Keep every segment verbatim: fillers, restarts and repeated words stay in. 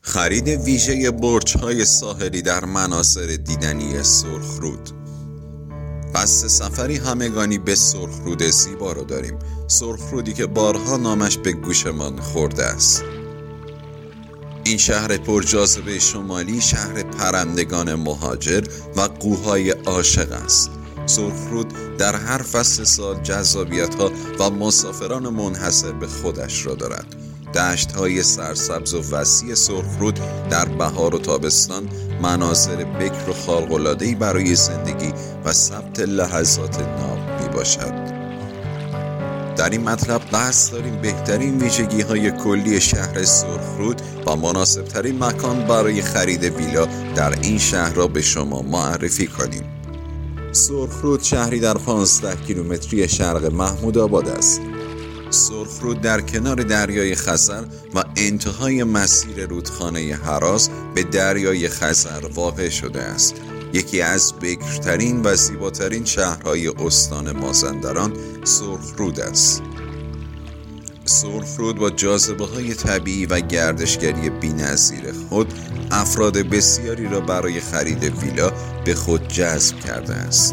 خرید ویژه برج‌های ساحلی در مناظر دیدنی سرخرود. قصد سفری همگانی به سرخرود زیبا رو داریم، سرخرودی که بارها نامش به گوشمان خورده است. این شهر پرجاذبه شمالی شهر پرندگان مهاجر و قوهای عاشق است. سرخرود در هر فصل سال جذابیت‌ها و مسافران منحصر به خودش را دارد. دشت‌های سرسبز و وسیع سرخرود در بهار و تابستان مناظر بکر و خارق‌العاده‌ای برای زندگی و ثبت لحظات ناب میباشد. در این مطلب قصد داریم بهترین ویژگی‌های کلی شهر سرخرود و مناسب‌ترین مکان برای خرید ویلا در این شهر را به شما معرفی کنیم. سرخرود شهری در پانزده کیلومتری شرق محمود آباد است. سرخرود در کنار دریای خزر و انتهای مسیر رودخانه هراس به دریای خزر واقع شده است. یکی از بکرترین و زیباترین شهرهای استان مازندران سرخرود است. سرخرود با جاذبه‌های طبیعی و گردشگری بی‌نظیر خود افراد بسیاری را برای خرید ویلا به خود جذب کرده است.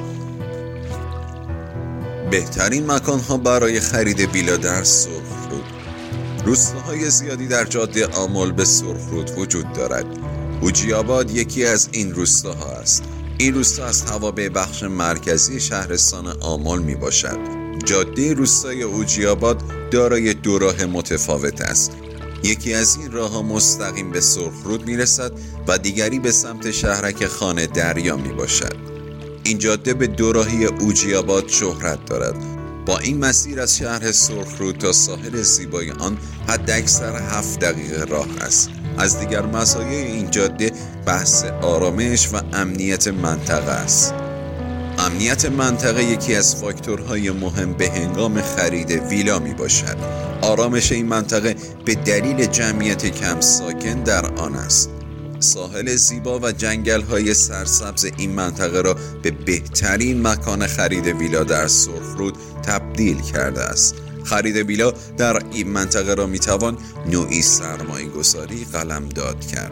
بهترین مکان‌ها برای خرید ویلا در سرخرود. روستاهای زیادی در جاده آمل به سرخرود وجود دارد. اوجی‌آباد یکی از این روستاها است. این روستا از توابع بخش مرکزی شهرستان آمل می باشد. جاده روستای اوجی‌آباد دارای دو راه متفاوت است. یکی از این راه‌ها مستقیم به سرخرود می رسد و دیگری به سمت شهرک خانه دریا می باشد. این جاده به دوراهی اوجی‌آباد شهرت دارد. با این مسیر از شهر سرخرود تا ساحل زیبای آن حداکثر هفت دقیقه راه است. از دیگر مزایای این جاده بحث آرامش و امنیت منطقه است. امنیت منطقه یکی از فاکتورهای مهم به هنگام خرید ویلا می باشد. آرامش این منطقه به دلیل جمعیت کم ساکن در آن است. ساحل زیبا و جنگل‌های سرسبز این منطقه را به بهترین مکان خرید ویلا در سرخرود تبدیل کرده است. خرید ویلا در این منطقه را میتوان نوعی سرمایه گذاری قلمداد کرد.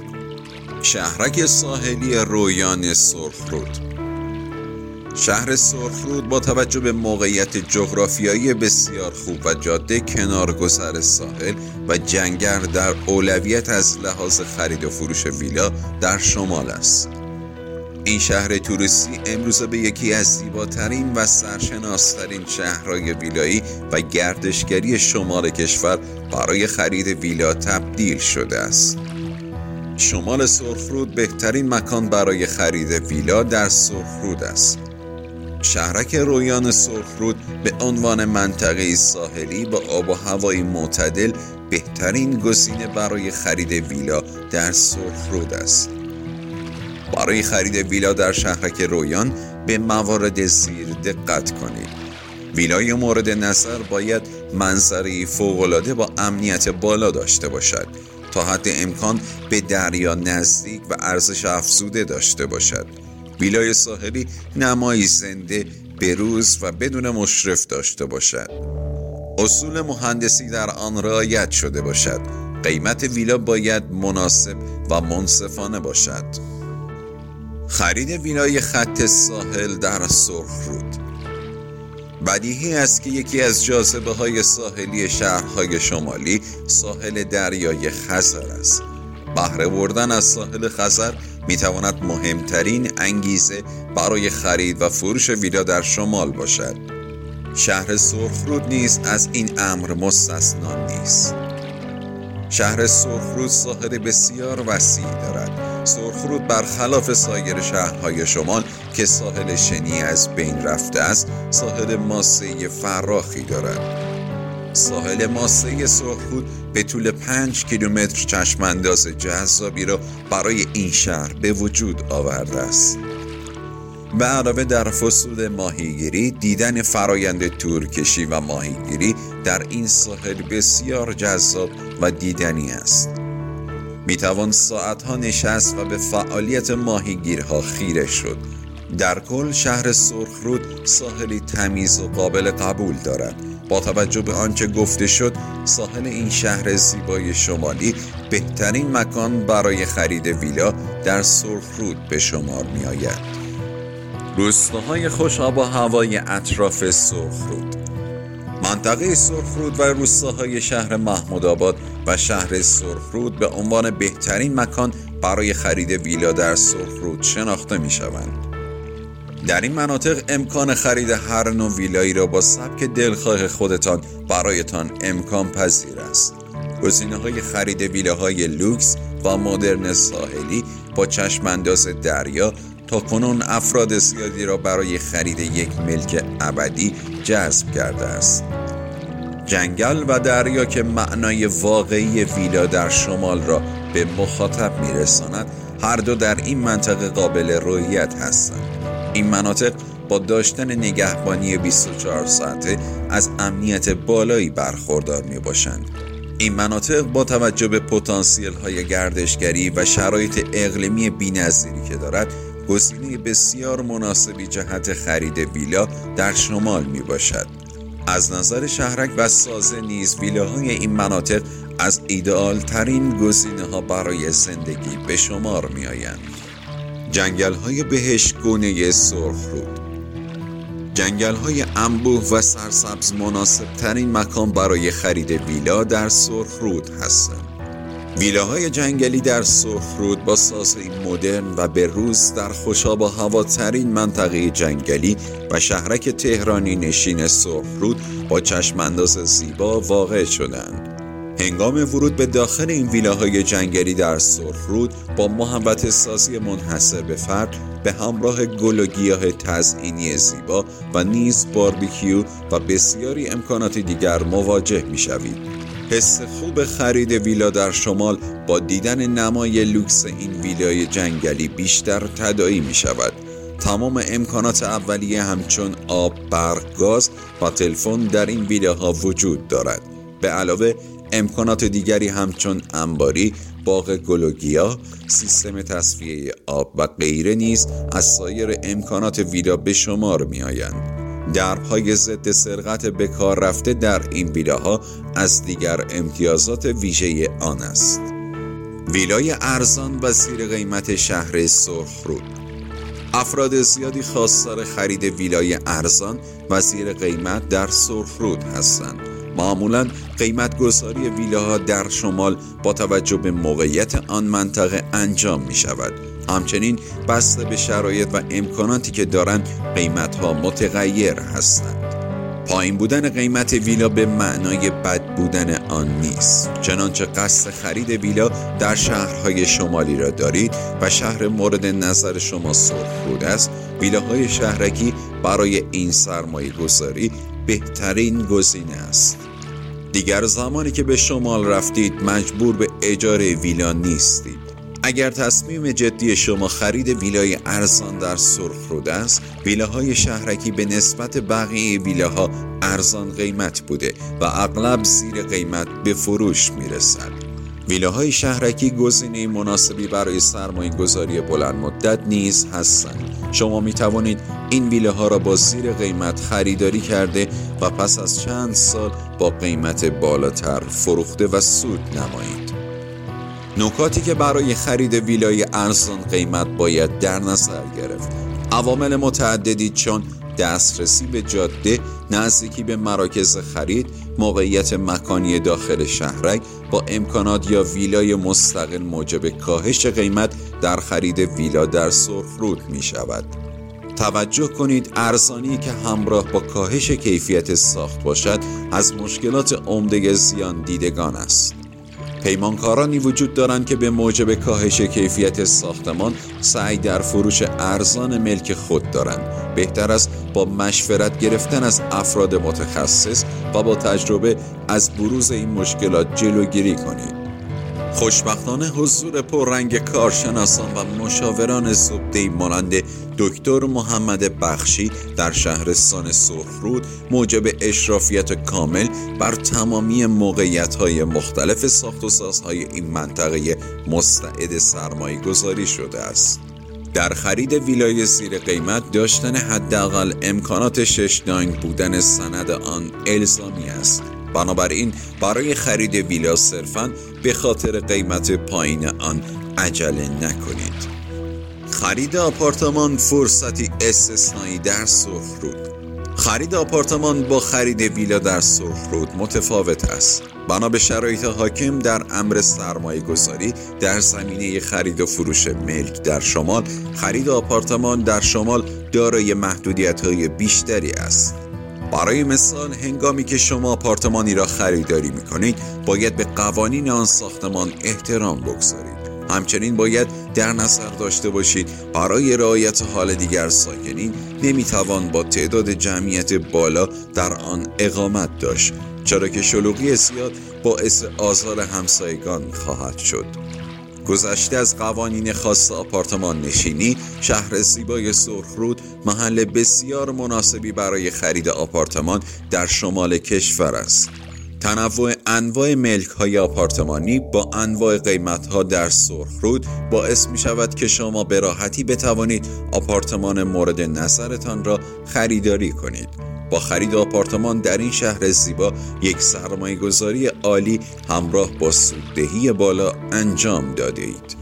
شهرک ساحلی رویان سرخرود. شهر سرخرود با توجه به موقعیت جغرافیایی بسیار خوب و جاده کنارگذر ساحل و جنگل در اولویت از لحاظ خرید و فروش ویلا در شمال است. این شهر توریستی امروزه به یکی از زیباترین و سرشناسترین شهرهای ویلایی و گردشگری شمال کشور برای خرید ویلا تبدیل شده است. شمال سرخرود بهترین مکان برای خرید ویلا در سرخرود است. شهرک رویان سرخرود به عنوان منطقه ساحلی با آب و هوای معتدل بهترین گزینه برای خرید ویلا در سرخرود است. برای خرید ویلا در شهرک رویان به موارد زیر دقت کنید. ویلای مورد نظر باید منظری فوق‌العاده با امنیت بالا داشته باشد، تا حد امکان به دریا نزدیک و ارزش افزوده داشته باشد. ویلای ساحلی نمایی زنده، بروز و بدون مشرف داشته باشد. اصول مهندسی در آن رعایت شده باشد. قیمت ویلا باید مناسب و منصفانه باشد. خرید ویلای خط ساحل در سرخرود. بدیهی است که یکی از جاذبه‌های ساحلی شهرهای شمالی ساحل دریای خزر است. بهره بردن از ساحل خزر میتواند مهمترین انگیزه برای خرید و فروش ویلا در شمال باشد. شهر سرخرود نیز از این امر مستثنا نیست. شهر سرخرود ساحل بسیار وسیع دارد. سرخرود برخلاف سایر شهرهای شمال که ساحل شنی از بین رفته است، ساحل ماسه‌ای فراخی دارد. ساحل ماسه‌ای سرخرود به طول پنج کیلومتر چشمانداز جذابی را برای این شهر به وجود آورده است. به علاوه در فصول ماهیگیری، دیدن فرایند تورکشی و ماهیگیری در این ساحل بسیار جذاب و دیدنی است. می توان ساعتها نشست و به فعالیت ماهیگیرها خیره شد. در کل شهر سرخرود ساحلی تمیز و قابل قبول دارد. با توجه به آنچه گفته شد، ساحل این شهر زیبای شمالی بهترین مکان برای خرید ویلا در سرخرود به شمار می آید. روستاهای خوش آب و هوای اطراف سرخرود. منطقه سرخرود و روستاهای شهر محمودآباد و شهر سرخرود به عنوان بهترین مکان برای خرید ویلا در سرخرود شناخته می شوند. در این مناطق امکان خرید هر نوع ویلایی را با سبک دلخواه خودتان برایتان امکان پذیر است. گزینه‌های خرید ویلاهای لوکس و مدرن ساحلی با چشم‌انداز دریا تا کنون افراد زیادی را برای خرید یک ملک ابدی جذب کرده است. جنگل و دریا که معنای واقعی ویلا در شمال را به مخاطب می‌رساند، هر دو در این منطقه قابل رؤیت هستند. این مناطق با داشتن نگهبانی بیست و چهار ساعته از امنیت بالایی برخوردار می باشند. این مناطق با توجه به پتانسیل های گردشگری و شرایط اقلیمی بی‌نظیری که دارد، گزینه بسیار مناسبی جهت خرید ویلا در شمال می باشد. از نظر شهرک و سازه نیز ویلاهای این مناطق از ایدئال ترین گزینه ها برای زندگی به شمار می آیند. جنگل های بهشتگونه سرخرود. جنگل های انبوه و سرسبز مناسب ترین مکان برای خرید ویلا در سرخرود هستند. ویلاهای جنگلی در سرخرود با سازه‌ای مدرن و به روز در خوشاب و هواترین منطقه جنگلی و شهرک تهرانی نشین سرخرود با چشم‌انداز زیبا واقع شدند. هنگام ورود به داخل این ویلاهای جنگلی در سرخرود با محوطه سازی منحصر به فرد به همراه گل و گیاه تزئینی زیبا و نیز باربیکیو و بسیاری امکانات دیگر مواجه می‌شوید. حس خوب خرید ویلا در شمال با دیدن نمای لوکس این ویلای جنگلی بیشتر تداعی می‌شود. تمام امکانات اولیه همچون آب، برق، گاز و تلفن در این ویلاها وجود دارد. به علاوه امکانات دیگری همچون انباری، باغ گل و گیاه، سیستم تصفیه آب و غیره نیز از سایر امکانات ویلا به شمار می آیند. درهای ضد سرقت به کار رفته در این ویلاها از دیگر امتیازات ویژه آن است. ویلای ارزان و زیر قیمت شهر سرخرود. افراد زیادی خواستار خرید ویلای ارزان و زیر قیمت در سرخرود هستند. معمولاً قیمت گذاری ویلاها در شمال با توجه به موقعیت آن منطقه انجام می شود. همچنین بسته به شرایط و امکاناتی که دارند قیمتها متغیر هستند. پایین بودن قیمت ویلا به معنای بد بودن آن نیست. چنانچه قصد خرید ویلا در شهرهای شمالی را دارید و شهر مورد نظر شما سرخرود است، ویلاهای شهرکی برای این سرمایه گذاری بهترین گزینه است. دیگر زمانی که به شمال رفتید مجبور به اجاره ویلا نیستید. اگر تصمیم جدی شما خرید ویلای ارزان در سرخرود است، ویلاهای شهرکی به نسبت بقیه ویلاها ارزان قیمت بوده و اغلب زیر قیمت به فروش میرسد. ویلاهای شهرکی گزینه مناسبی برای سرمایه گذاری بلند مدت نیز هستند. شما می توانید این ویلاها را با زیر قیمت خریداری کرده و پس از چند سال با قیمت بالاتر فروخته و سود نمایید. نکاتی که برای خرید ویلای ارزان قیمت باید در نظر گرفت. عوامل متعددی چون دسترسی به جاده، نزدیکی به مراکز خرید، موقعیت مکانی داخل شهرک با امکانات یا ویلای مستقل موجب کاهش قیمت در خرید ویلا در سرخرود می شود. توجه کنید ارزانی که همراه با کاهش کیفیت ساخت باشد از مشکلات عمده زیان دیدگان است. پیمانکارانی وجود دارند که به موجب کاهش کیفیت ساختمان سعی در فروش ارزان ملک خود دارند. بهتر است با مشورت گرفتن از افراد متخصص و با تجربه از بروز این مشکلات جلوگیری کنید. خوشبختانه حضور پررنگ کارشناسان و مشاوران زبده‌ای مانند دکتر محمد بخشی در شهرستان سرخرود موجب اشرافیت کامل بر تمامی موقعیت‌های مختلف ساخت و سازهای این منطقه مستعد سرمایه گذاری شده است. در خرید ویلای زیر قیمت داشتن حداقل امکانات شش دانگ بودن سند آن الزامی است. بنابراین برای خرید ویلا صرفاً به خاطر قیمت پایین آن عجله نکنید. خرید آپارتمان فرصتی استثنایی در سرخرود. خرید آپارتمان با خرید ویلا در سرخرود متفاوت است. بنا به شرایط حاکم در امر سرمایه گذاری در زمینه خرید و فروش ملک در شمال، خرید آپارتمان در شمال دارای محدودیت‌های بیشتری است. برای مثال، هنگامی که شما آپارتمانی را خریداری می‌کنید، باید به قوانین آن ساختمان احترام بگذارید. همچنین باید در نظر داشته باشید برای رعایت حال دیگر ساکنین نمیتوان با تعداد جمعیت بالا در آن اقامت داشت، چرا که شلوغی زیاد باعث آزار همسایگان خواهد شد. گذشته از قوانین خاص آپارتمان نشینی، شهر زیبای سرخرود محل بسیار مناسبی برای خرید آپارتمان در شمال کشور است. تنوع انواع ملک های آپارتمانی با انواع قیمت ها در سرخرود باعث می شود که شما به راحتی بتوانید آپارتمان مورد نظرتان را خریداری کنید. با خرید آپارتمان در این شهر زیبا یک سرمایه گذاری عالی همراه با سوددهی بالا انجام داده اید.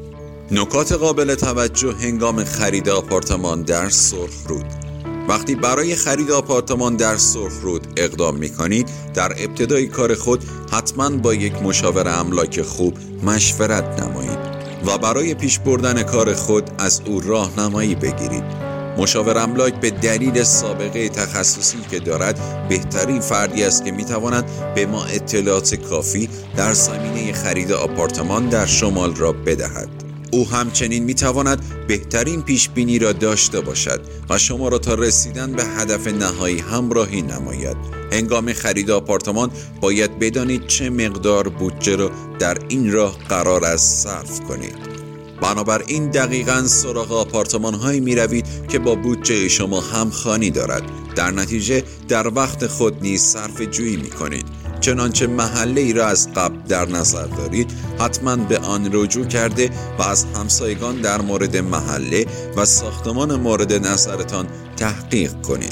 نکات قابل توجه هنگام خرید آپارتمان در سرخرود. وقتی برای خرید آپارتمان در سرخرود اقدام می کنید، در ابتدای کار خود حتما با یک مشاور املاک خوب مشورت نمایید و برای پیش بردن کار خود از او راهنمایی بگیرید. مشاور املاک به دلیل سابقه تخصصی که دارد بهترین فردی است که می تواند به ما اطلاعات کافی در زمینه خرید آپارتمان در شمال را بدهد. او همچنین میتواند بهترین پیش بینی را داشته باشد و شما را تا رسیدن به هدف نهایی همراهی نماید. هنگام خرید آپارتمان باید بدانید چه مقدار بودجه را در این راه قرار است صرف کنید. بنابراین دقیقاً سراغ آپارتمان هایی می روید که با بودجه شما همخوانی دارد. در نتیجه در وقت خود نیز صرفه جویی می کنید. چنانچه محله ای را از قبل در نظر دارید، حتما به آن رجوع کرده و از همسایگان در مورد محله و ساختمان مورد نظرتان تحقیق کنید.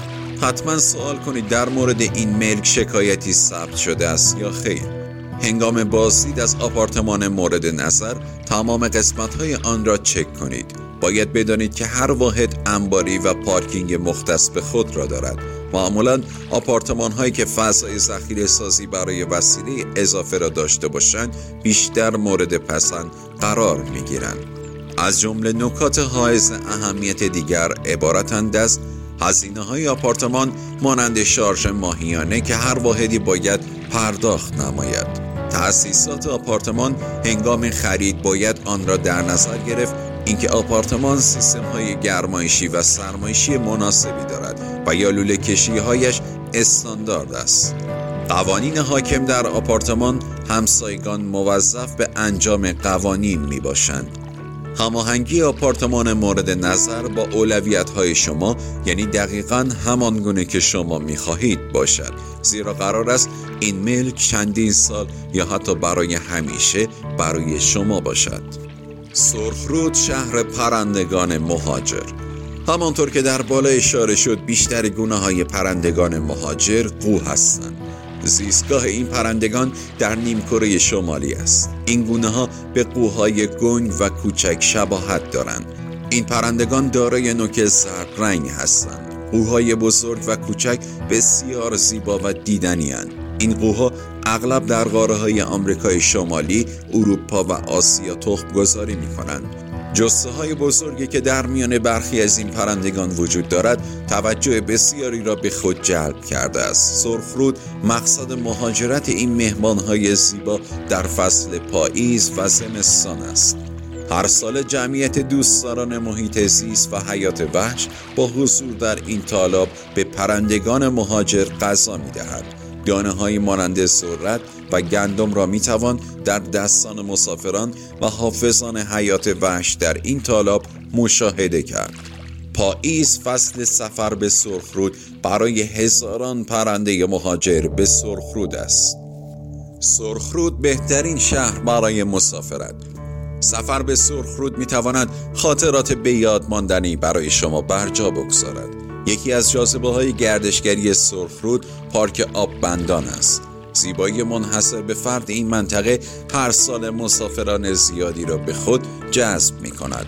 حتما سوال کنید در مورد این ملک شکایتی ثبت شده است یا خیر. هنگام بازدید از آپارتمان مورد نظر تمام قسمت‌های آن را چک کنید. باید بدانید که هر واحد انباری و پارکینگ مختص به خود را دارد. معمولاً آپارتمان هایی که فضای ذخیره سازی برای وسیله اضافه را داشته باشند بیشتر مورد پسند قرار می گیرند. از جمله نکات حائز اهمیت دیگر عبارتند از هزینه های آپارتمان مانند شارژ ماهیانه که هر واحدی باید پرداخت نماید. تأسیسات آپارتمان هنگام خرید باید آن را در نظر گرفت اینکه آپارتمان سیستم های گرمایشی و سرمایشی مناسبی دارد و یا لوله کشی هایش استاندارد است. قوانین حاکم در آپارتمان همسایگان موظف به انجام قوانین می باشند. هماهنگی آپارتمان مورد نظر با اولویت های شما یعنی دقیقاً همان گونه که شما می خواهید باشد، زیرا قرار است این ملک چندین سال یا حتی برای همیشه برای شما باشد. سرخرود شهر پرندگان مهاجر. همانطور که در بالا اشاره شد بیشتر گونه‌های پرندگان مهاجر قو هستند. زیستگاه این پرندگان در نیمکره شمالی است. این گونه‌ها به قوهای گنگ و کوچک شباهت دارند. این پرندگان دارای نوک زرد رنگ هستند. قوهای بزرگ و کوچک بسیار زیبا و دیدنی اند. این قوها اغلب در قاره‌های آمریکای شمالی، اروپا و آسیا تخم گذاری می‌کنند. جثه‌های بزرگی که در میان برخی از این پرندگان وجود دارد، توجه بسیاری را به خود جلب کرده است. سرخرود مقصد مهاجرت این مهمان‌های زیبا در فصل پاییز و زمستان است. هر سال جمعیت دوستداران محیط زیست و حیات وحش با حضور در این تالاب به پرندگان مهاجر غذا می‌دهد. دانه‌های مانند ذرت و گندم را می‌توان در دستان مسافران و حافظان حیات وحش در این تالاب مشاهده کرد. پاییز فصل سفر به سرخرود برای هزاران پرنده مهاجر به سرخرود است. سرخرود بهترین شهر برای مسافرت. سفر به سرخرود میتواند خاطرات به یاد ماندنی برای شما برجا بگذارد. یکی از جاذبه‌های گردشگری سرخرود پارک آببندان است. زیبایی منحصر به فرد این منطقه هر سال مسافران زیادی را به خود جذب می‌کند.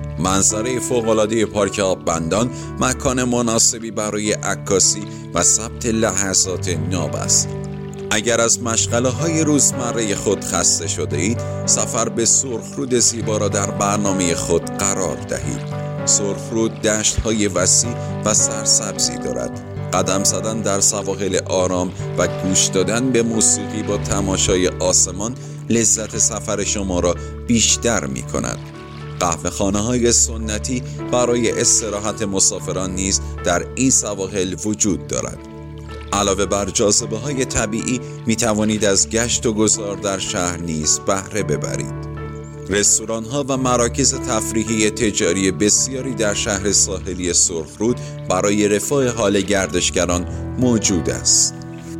منظره فوق‌العاده پارک آببندان مکان مناسبی برای عکاسی و ثبت لحظات ناب است. اگر از مشغله‌های روزمره خود خسته شده اید، سفر به سرخرود زیبا را در برنامه خود قرار دهید. سرخرود دشت‌های وسیع و سرسبزی دارد. قدم زدن در سواحل آرام و گوش دادن به موسیقی با تماشای آسمان لذت سفر شما را بیشتر می‌کند. قهوه‌خانه‌های سنتی برای استراحت مسافران نیز در این سواحل وجود دارد. علاوه بر جاذبه‌های طبیعی می توانید از گشت و گذار در شهر نیز بهره ببرید. رستوران‌ها و مراکز تفریحی تجاری بسیاری در شهر ساحلی سرخرود برای رفاه حال گردشگران موجود است.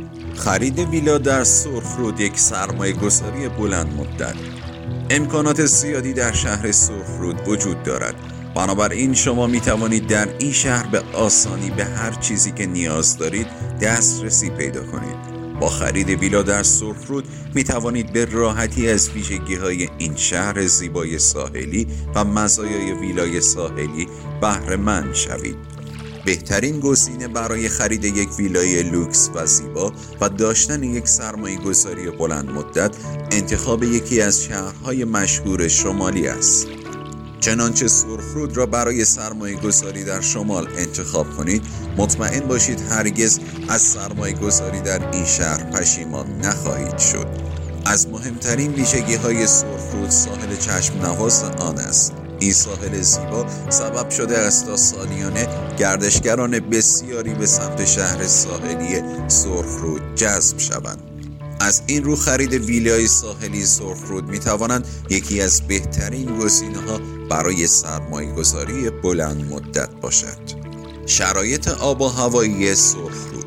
خرید ویلا در سرخرود یک سرمایه‌گذاری بلند مدت. امکانات زیادی در شهر سرخرود وجود دارد. بنابراین شما می توانید در این شهر به آسانی به هر چیزی که نیاز دارید دسترسی پیدا کنید. با خرید ویلا در سرخرود می توانید به راحتی از ویژگی‌های این شهر زیبای ساحلی و مزایای ویلای ساحلی بهره مند شوید. بهترین گزینه برای خرید یک ویلای لوکس و زیبا و داشتن یک سرمایه‌گذاری بلند مدت انتخاب یکی از شهرهای مشهور شمالی است. چنانچه سرخرود را برای سرمایه‌گذاری در شمال انتخاب کنید، مطمئن باشید هرگز از سرمایه‌گذاری در این شهر پشیمان نخواهید شد. از مهمترین ویژگی‌های سرخرود ساحل چشم نواز آن است. این ساحل زیبا سبب شده است تا سالیانه گردشگران بسیاری به سمت شهر ساحلی سرخرود جذب شوند. از این رو خرید ویلای ساحلی سرخرود می توانند یکی از بهترین گزینه‌ها برای سرمایه‌گذاری بلند مدت باشد. شرایط آب و هوایی سرخرود.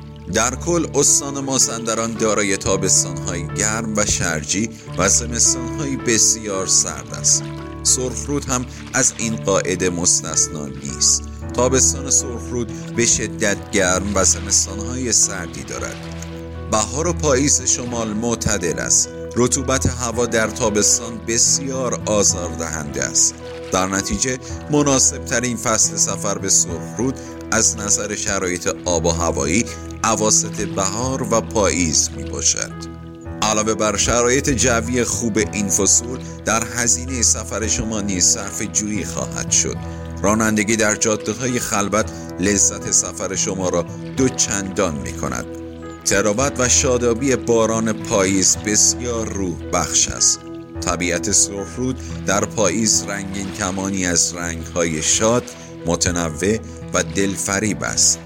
در کل استان مازندران دارای تابستان‌های گرم و شرجی و زمستان‌های بسیار سرد است. سرخرود هم از این قاعده مستثنا نیست. تابستان سرخرود به شدت گرم و زمستان‌های سردی دارد. بهار و پاییز شمال معتدل است. رطوبت هوا در تابستان بسیار آزاردهنده است. در نتیجه مناسب ترین فصل سفر به سرخرود از نظر شرایط آب و هوایی اواسط بهار و پاییز می باشد. علاوه بر شرایط جوی خوب این فصول، در هزینه سفر شما نیز صرفه جویی خواهد شد. رانندگی در جاده‌های خلوت لذت سفر شما را دو چندان می کند. تراوت و شادابی باران پاییز بسیار روح بخش است. طبیعت سرخرود در پاییز رنگین کمانی از رنگ‌های شاد، متنوع و دلفریب است.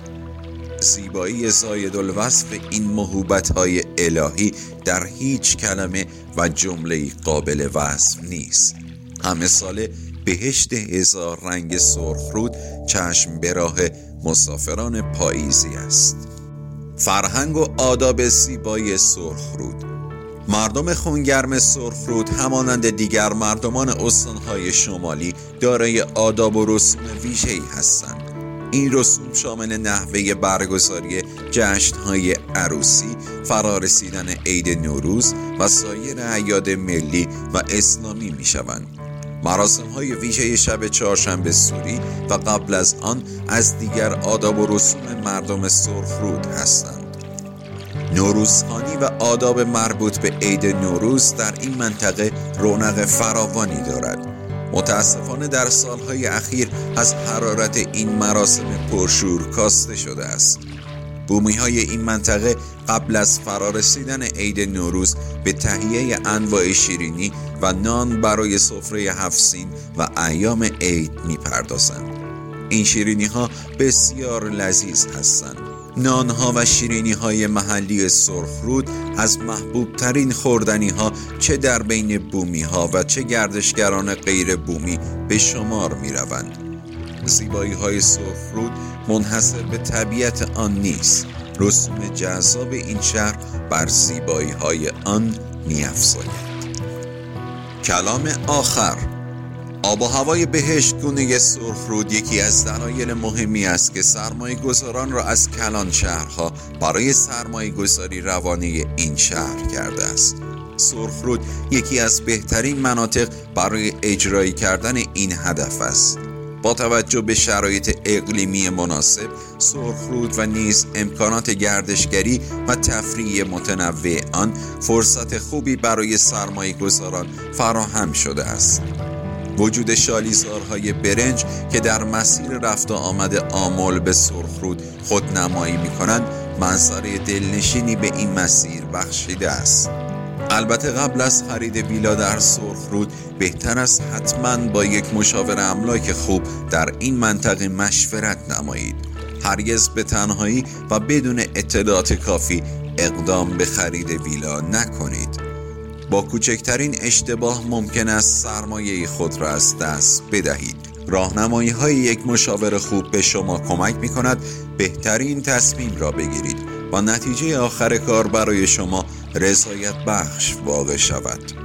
زیبایی زایدالوصف این موهبت‌های الهی در هیچ کلمه و جمله‌ای قابل وصف نیست. همه ساله بهشت هزار رنگ سرخرود چشم به راه مسافران پاییزی است. فرهنگ و آداب زیبای سرخرود. مردم خونگرم سرخرود همانند دیگر مردمان استان‌های شمالی دارای آداب و رسوم ویژه‌ای هستند. این رسوم شامل نحوه برگزاری جشن‌های عروسی، فرارسیدن عید نوروز و سایر اعیاد ملی و اسلامی می‌شوند. مراسم‌های ویژه شب چهارشنبه سوری و قبل از آن از دیگر آداب و رسوم مردم سرخرود هستند. نوروزخوانی و آداب مربوط به عید نوروز در این منطقه رونق فراوانی دارد. متاسفانه در سالهای اخیر از حرارت این مراسم پرشور کاسته شده است. بومی‌های این منطقه قبل از فرارسیدن عید نوروز به تهیه انواع شیرینی و نان برای سفره هفت و ایام عید می‌پردازند. این شیرینی‌ها بسیار لذیذ هستند. نان‌ها و شیرینی‌های محلی سرخرود از محبوب‌ترین خوردنی‌ها چه در بین بومی‌ها و چه گردشگران غیر بومی به شمار می‌روند. زیبایی‌های سرخرود منحصر به طبیعت آن نیست. رسوم جذاب این شهر بر زیبایی‌های آن می‌افزاید. کلام آخر. آب و هوای بهشتگونه سرخرود یکی از دلایل مهمی است که سرمایه گذاران را از کلان شهرها برای سرمایه گذاری روانه این شهر کرده است. سرخرود یکی از بهترین مناطق برای اجرایی کردن این هدف است. با توجه به شرایط اقلیمی مناسب، سرخرود و نیز امکانات گردشگری و تفریحی متنوع آن فرصت خوبی برای سرمایه گذاران فراهم شده است. وجود شالیزارهای برنج که در مسیر رفت و آمد آمل به سرخرود خودنمایی می کنند منظره دلنشینی به این مسیر بخشیده است. البته قبل از خرید ویلا در سرخرود بهتر است حتما با یک مشاور املاک خوب در این منطقه مشورت نمایید. هرگز به تنهایی و بدون اطلاعات کافی اقدام به خرید ویلا نکنید. با کوچکترین اشتباه ممکن است سرمایه خود را از دست بدهید. راهنمایی های یک مشاور خوب به شما کمک می کند بهترین تصمیم را بگیرید و نتیجه آخر کار برای شما رضایت بخش واقع شود.